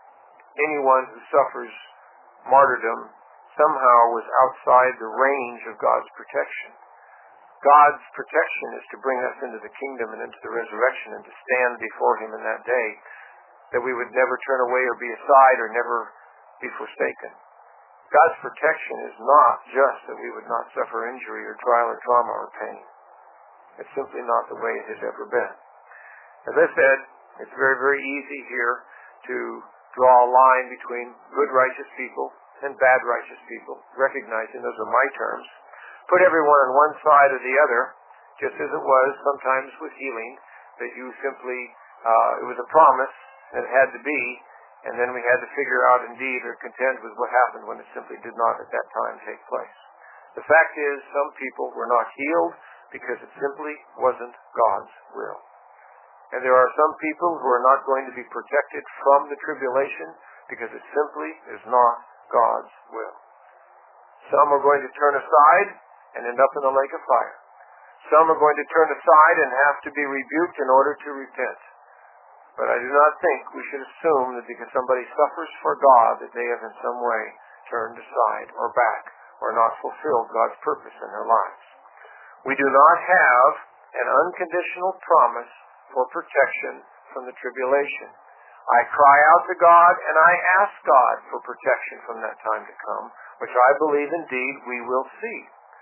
anyone who suffers martyrdom somehow was outside the range of God's protection. God's protection is to bring us into the kingdom and into the resurrection and to stand before Him in that day, that we would never turn away or be aside or never be forsaken. God's protection is not just that we would not suffer injury or trial or trauma or pain. It's simply not the way it has ever been. As I said, it's very, very easy here to draw a line between good righteous people and bad righteous people, recognizing those are my terms. Put everyone on one side or the other, just as it was sometimes with healing, that you simply, uh, it was a promise that it had to be, and then we had to figure out indeed or contend with what happened when it simply did not at that time take place. The fact is, some people were not healed because it simply wasn't God's will. And there are some people who are not going to be protected from the tribulation because it simply is not God's will. Some are going to turn aside and end up in the lake of fire. Some are going to turn aside and have to be rebuked in order to repent. But I do not think we should assume that because somebody suffers for God that they have in some way turned aside or back or not fulfilled God's purpose in their lives. We do not have an unconditional promise for protection from the tribulation. I cry out to God and I ask God for protection from that time to come, which I believe indeed we will see.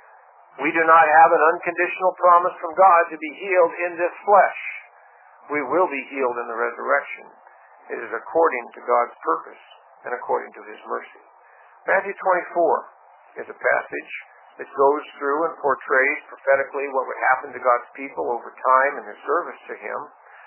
We do not have an unconditional promise from God to be healed in this flesh. We will be healed in the resurrection. It is according to God's purpose and according to His mercy. Matthew twenty-four is a passage that goes through and portrays prophetically what would happen to God's people over time in their service to Him.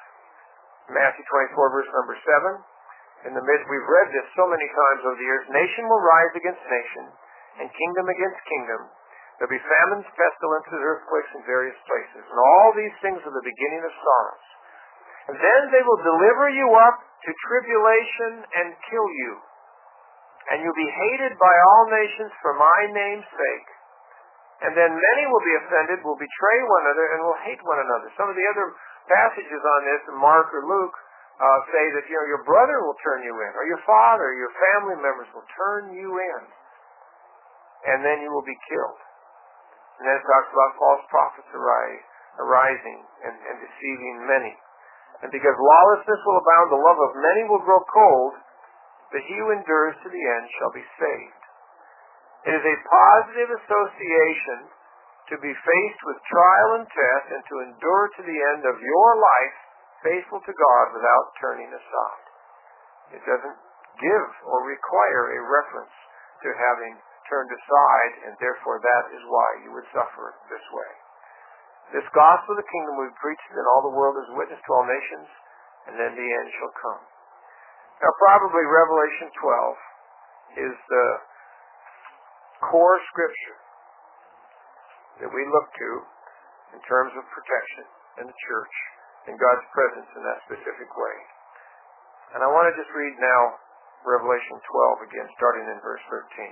Matthew twenty-four, verse number seven. In the mid, we've read this so many times over the years. Nation will rise against nation, and kingdom against kingdom. There'll be famines, pestilences, earthquakes in various places. And all these things are the beginning of sorrows. And then they will deliver you up to tribulation and kill you. And you'll be hated by all nations for my name's sake. And then many will be offended, will betray one another, and will hate one another. Some of the other passages on this, in Mark or Luke, uh, say that, you know, your brother will turn you in, or your father, your family members will turn you in, and then you will be killed. And then it talks about false prophets arise, arising and, and deceiving many. And because lawlessness will abound, the love of many will grow cold, but he who endures to the end shall be saved. It is a positive association to be faced with trial and test and to endure to the end of your life faithful to God without turning aside. It doesn't give or require a reference to having turned aside, and therefore that is why you would suffer this way. This gospel of the kingdom will be preached in all the world as a witness to all nations, and then the end shall come. Now probably Revelation twelve is the core scripture that we look to in terms of protection in the church and God's presence in that specific way. And I want to just read now Revelation twelve again, starting in verse thirteen.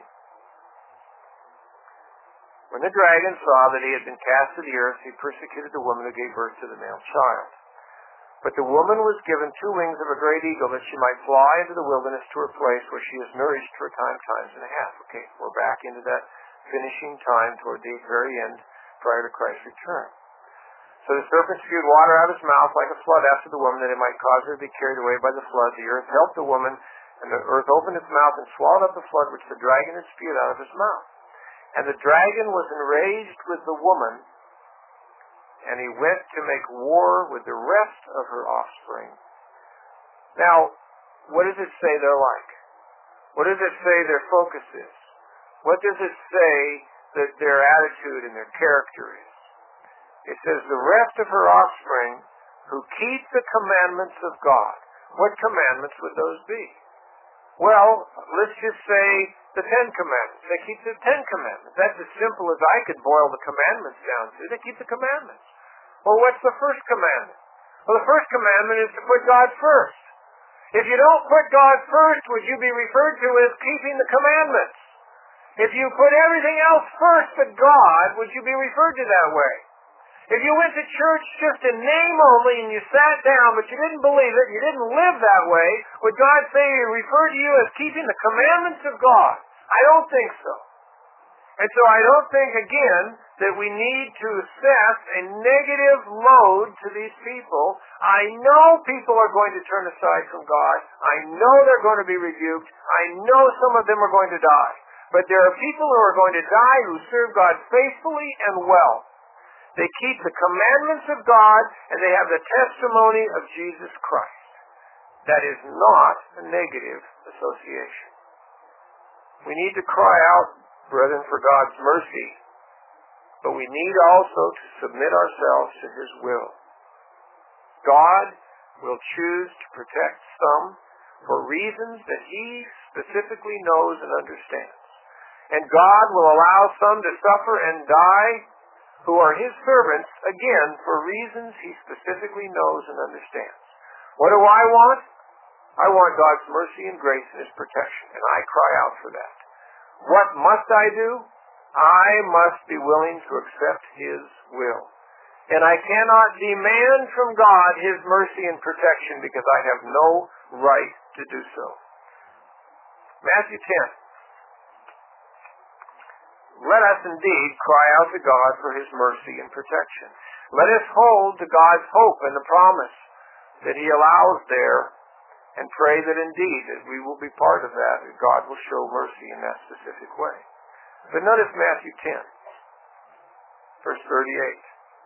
When the dragon saw that he had been cast to the earth, he persecuted the woman who gave birth to the male child. But the woman was given two wings of a great eagle, that she might fly into the wilderness to her place where she is nourished for a time, times and a half. Okay, we're back into that finishing time toward the very end, prior to Christ's return. So the serpent spewed water out of his mouth like a flood after the woman, that it might cause her to be carried away by the flood. The earth helped the woman, and the earth opened its mouth and swallowed up the flood which the dragon had spewed out of his mouth. And the dragon was enraged with the woman, and he went to make war with the rest of her offspring. Now, what does it say they're like? What does it say their focus is? What does it say that their attitude and their character is? It says, the rest of her offspring who keep the commandments of God. What commandments would those be? Well, let's just say the Ten Commandments. They keep the Ten Commandments. That's as simple as I could boil the commandments down to. They keep the commandments. Well, what's the first commandment? Well, the first commandment is to put God first. If you don't put God first, would you be referred to as keeping the commandments? If you put everything else first but God, would you be referred to that way? If you went to church just in name only and you sat down but you didn't believe it, you didn't live that way, would God say or refer to you as keeping the commandments of God? I don't think so. And so I don't think, again, that we need to assess a negative load to these people. I know people are going to turn aside from God. I know they're going to be rebuked. I know some of them are going to die. But there are people who are going to die who serve God faithfully and well. They keep the commandments of God, and they have the testimony of Jesus Christ. That is not a negative association. We need to cry out, brethren, for God's mercy, but we need also to submit ourselves to His will. God will choose to protect some for reasons that He specifically knows and understands. And God will allow some to suffer and die who are His servants, again, for reasons He specifically knows and understands. What do I want? I want God's mercy and grace and His protection, and I cry out for that. What must I do? I must be willing to accept His will. And I cannot demand from God His mercy and protection because I have no right to do so. Matthew ten. Let us indeed cry out to God for His mercy and protection. Let us hold to God's hope and the promise that He allows there, and pray that indeed that we will be part of that, that God will show mercy in that specific way. But notice Matthew ten, verse thirty-eight.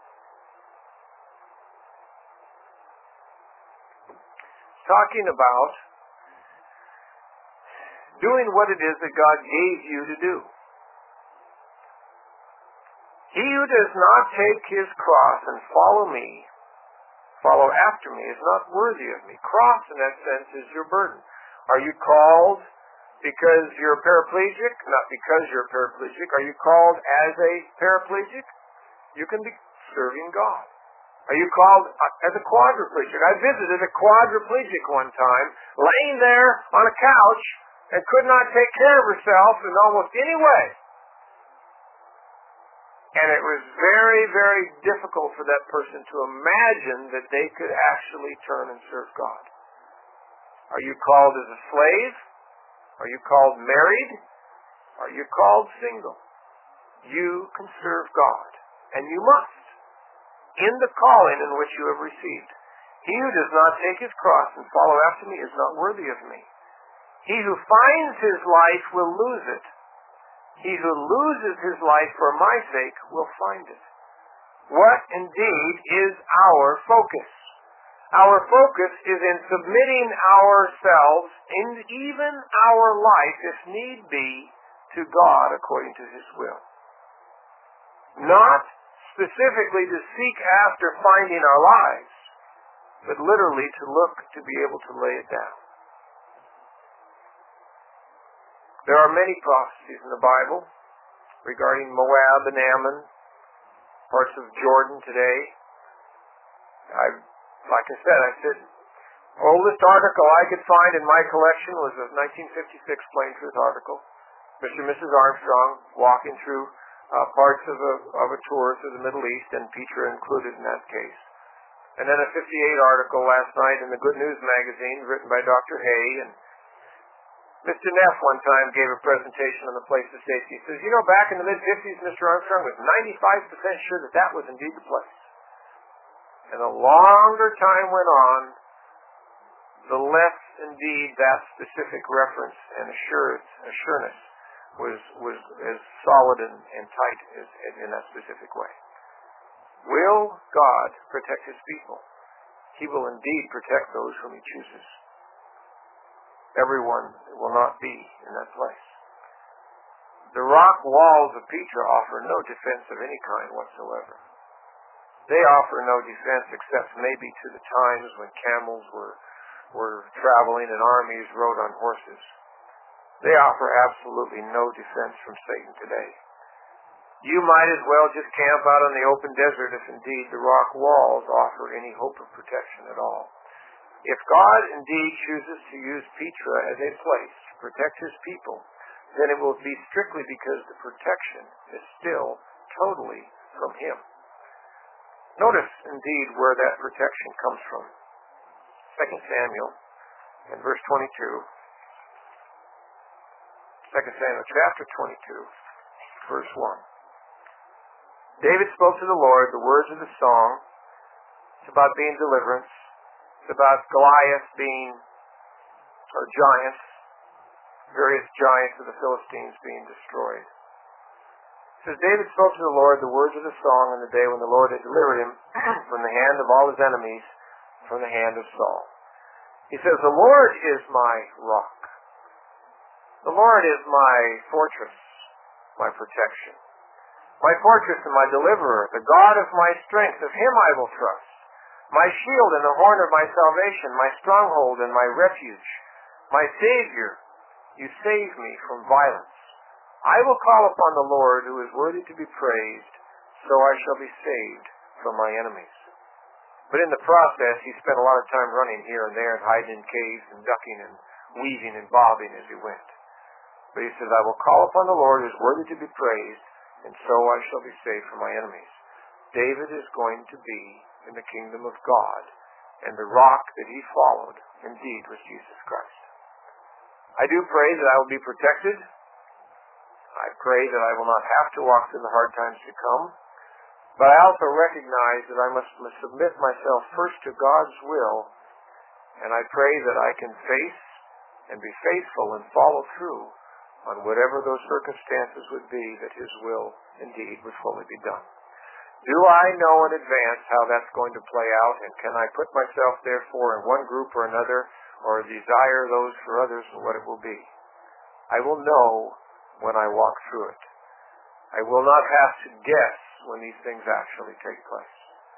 Talking about doing what it is that God gave you to do. He who does not take his cross and follow me, follow after me, is not worthy of me. Cross, in that sense, is your burden. Are you called because you're a paraplegic? Not because you're a paraplegic. Are you called as a paraplegic? You can be serving God. Are you called as a quadriplegic? I visited a quadriplegic one time, laying there on a couch and could not take care of herself in almost any way. And it was very, very difficult for that person to imagine that they could actually turn and serve God. Are you called as a slave? Are you called married? Are you called single? You can serve God, and you must, in the calling in which you have received. He who does not take his cross and follow after me is not worthy of me. He who finds his life will lose it. He who loses his life for my sake will find it. What indeed is our focus? Our focus is in submitting ourselves and even our life, if need be, to God according to His will. Not specifically to seek after finding our lives, but literally to look to be able to lay it down. There are many prophecies in the Bible regarding Moab and Ammon, parts of Jordan today. I, like I said, I said, oldest article I could find in my collection was a nineteen fifty-six Plain Truth article. Mister and Missus Armstrong walking through uh, parts of a, of a tour through the Middle East, and Petra included in that case. And then a fifty-eight article last night in the Good News magazine written by Doctor Hay. And Mister Neff one time gave a presentation on the place of safety. He says, you know, back in the mid-fifties, Mister Armstrong was ninety-five percent sure that that was indeed the place. And the longer time went on, the less indeed that specific reference and assurance, assurance was, was as solid and, and tight as, as in that specific way. Will God protect His people? He will indeed protect those whom He chooses. Everyone will not be in that place. The rock walls of Petra offer no defense of any kind whatsoever. They offer no defense except maybe to the times when camels were, were traveling and armies rode on horses. They offer absolutely no defense from Satan today. You might as well just camp out on the open desert if indeed the rock walls offer any hope of protection at all. If God indeed chooses to use Petra as a place to protect His people, then it will be strictly because the protection is still totally from Him. Notice indeed where that protection comes from. Second Samuel and verse twenty-two. Second Samuel chapter twenty-two, verse one. David spoke to the Lord the words of the song. It's about being deliverance. It's about Goliath being, or giants, various giants of the Philistines being destroyed. It says, David spoke to the Lord the words of the song in the day when the Lord had delivered him from the hand of all his enemies, from the hand of Saul. He says, the Lord is my rock. The Lord is my fortress, my protection. My fortress and my deliverer, the God of my strength, of Him I will trust. My shield and the horn of my salvation, my stronghold and my refuge, my Savior, you save me from violence. I will call upon the Lord who is worthy to be praised, so I shall be saved from my enemies. But in the process, he spent a lot of time running here and there and hiding in caves and ducking and weaving and bobbing as he went. But he says, I will call upon the Lord who is worthy to be praised, and so I shall be saved from my enemies. David is going to be in the kingdom of God, and the rock that he followed indeed was Jesus Christ. I do pray that I will be protected. I pray that I will not have to walk through the hard times to come. But I also recognize that I must, must submit myself first to God's will, and I pray that I can face and be faithful and follow through on whatever those circumstances would be, that His will indeed would fully be done. Do I know in advance how that's going to play out, and can I put myself therefore in one group or another, or desire those for others and what it will be? I will know when I walk through it. I will not have to guess when these things actually take place.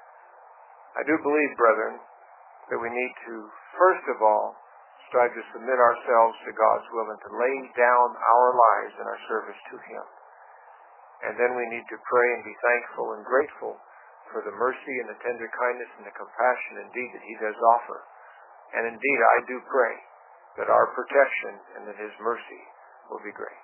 I do believe, brethren, that we need to, first of all, strive to submit ourselves to God's will and to lay down our lives in our service to Him. And then we need to pray and be thankful and grateful for the mercy and the tender kindness and the compassion indeed that He does offer. And indeed, I do pray that our protection and that His mercy will be great.